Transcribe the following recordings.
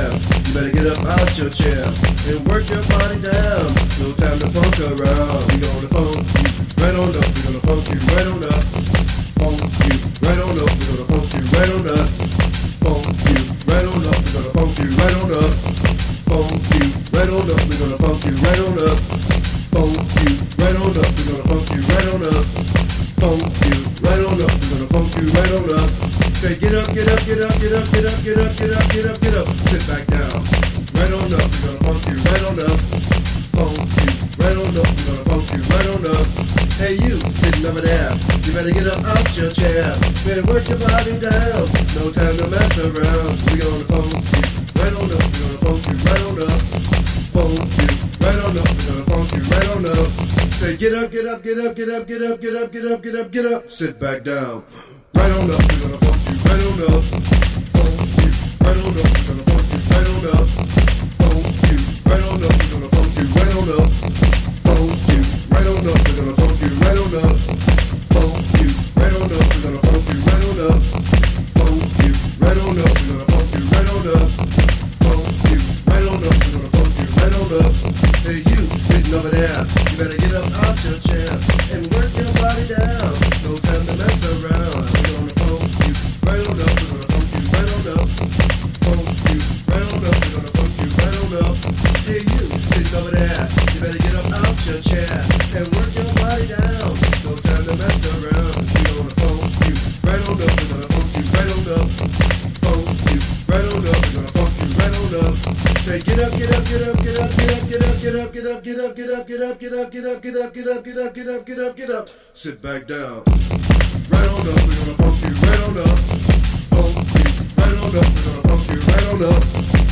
chair. You better get up out your chair and work your body down. No time to funk around. We gonna funk you right on up. We gonna funk you right on up. Funk you right on up. We gonna funk you right on up. Funk you right on up. We gonna funk you right on up. Funk you right on up. We gonna funk you right on up. Funk you right on up. We gonna funk you right on up. Funk you right on up. We gonna funk you right on up. Say get up, get up, get up, get up, get up, get up, get up, get up, get up. Sit back down. Right on up. We gonna funk you right on up. Funk you right on up. We gonna funk you right on up. Hey you sitting over there, you better get up out your chair. Better work your body down. No time to mess around. We gonna funk you right on up. We gonna funk you right on up. Funk you right on up. We gonna funk you right on up. Say get up, get up, get up, get up, get up, get up, get up, get up, get up. Sit back down. Right on up. We're gonna funk you right on up. Funk you right on up. We're gonna funk you right on up. Funk you right on up. We're gonna funk you right on up. Funk you right on up. We're gonna funk you right on up. Funk you right on up. We're gonna funk you right on up. Funk you right on up. We're gonna funk you right on up. Funk you right on up. We're gonna funk you right on up. Hey you sitting over there, you better get up out your chair and work your body down. No time to mess around. We're gonna funk you right on up. We're gonna funk you right on up. Funk you right on up. We're gonna funk you right on up. Hey you sitting over there, you better get up out your chair and work your body down. No time to mess around. We're gonna funk you right on up. We're gonna funk you right on up. Funk you right on up. We're gonna funk you right on up. Say get up, get up, get up, get up, get up, get up, get up, get up, get up, get up, get up, get up, get up, get up, get up, get up, get up, get up, get up. Sit back down. Right on up. We're gonna funk you right on up. Funk you right on up. We're gonna funk you right on up.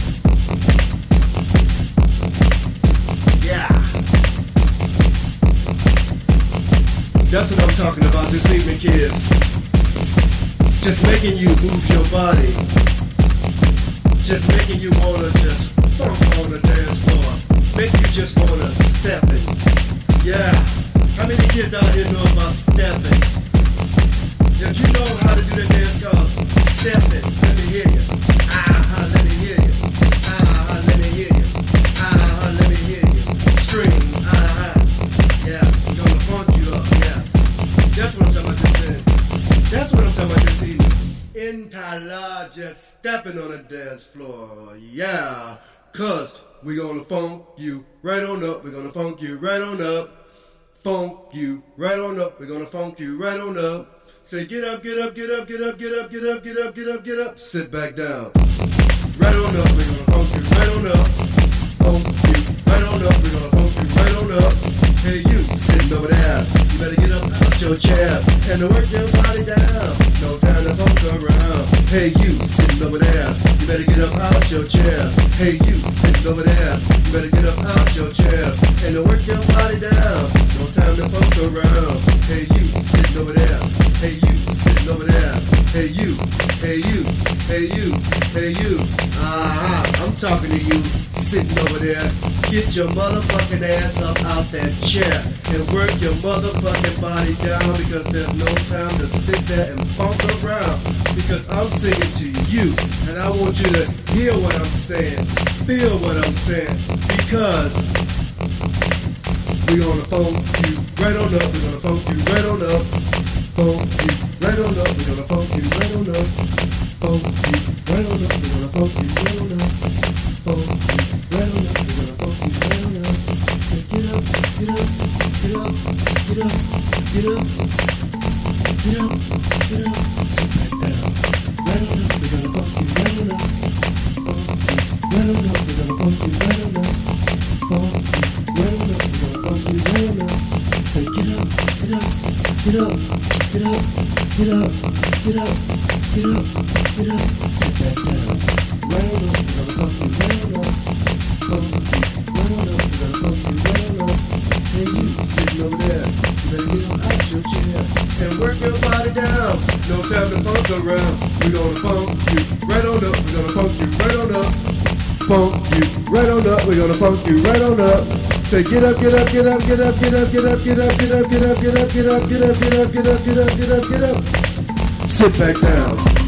Yeah. That's what I'm talking about this evening, kids. Just making you move your body. Just making you wanna just funk on the dance floor. Make you just wanna step it. Yeah. How many kids out here know about stepping? If you know how to do that dance called step it, let me hear you. Ah, let me hear you. Ah, let me hear you. Ah, let me hear you. Scream. Ah, yeah. We're gonna funk you up. Yeah. That's what I'm talking about this evening. That's what I'm talking about this evening. Impala just stepping on the dance floor. Yeah. Cause we gonna funk you right on up. We're gonna funk you right on up. Funk you right on up. We're gonna funk you right on up. Say get up, get up, get up, get up, get up, get up, get up, get up, get up. Sit back down. Right on up. We're gonna funk you right on up. Funk you right on up. We're gonna funk you right on up. Hey you sitting over there, you better get up out your chair and work your body down. No time to funk around. Hey you sitting over there, you better get up out your chair. Hey you sitting over there, you better get up out your chair and work your body down. No time to funk around. Hey you sitting over there. Hey you sitting over there. Hey you, hey you, hey you, hey you. I'm talking to you sitting over there. Get your motherfucking ass up out that chair and work your motherfucking body down, because there's no time to sit there and funk around, because I'm singing to you and I want you to hear what I'm saying, feel what I'm saying, because we're gonna funk you right on up. We're gonna funk you right on up. Funk you right on up. We're gonna funk you right on up. Funk you right on up. We're gonna funk you right on up. Funk you right on up. We're gonna funk you right on up. So get up, get up, get up, get up, get up, get up, get up. Sit back down. Right on up. We're gonna funk you right on up. Funk you right on up. We're gonna funk you right on up. Funk you right on up. We're gonna funk you right on up. Say get up, get up, get up, get up, get up, get up, get up, get up. Sit back down. Right on up. We're gonna funk you right on up. Funk you right on up. We're gonna funk you right on up. Hey you sitting over there, you better get up out your chair and work your body down. No time to funk around. We're gonna funk you right on up. We're gonna funk you right on up. Funk you right on up. We're gonna funk you right on up. Say get up, get up, get up, get up, get up, get up, get up, get up, get up, get up, get up, get up, get up, get up, get up, get up, get up. Sit back down.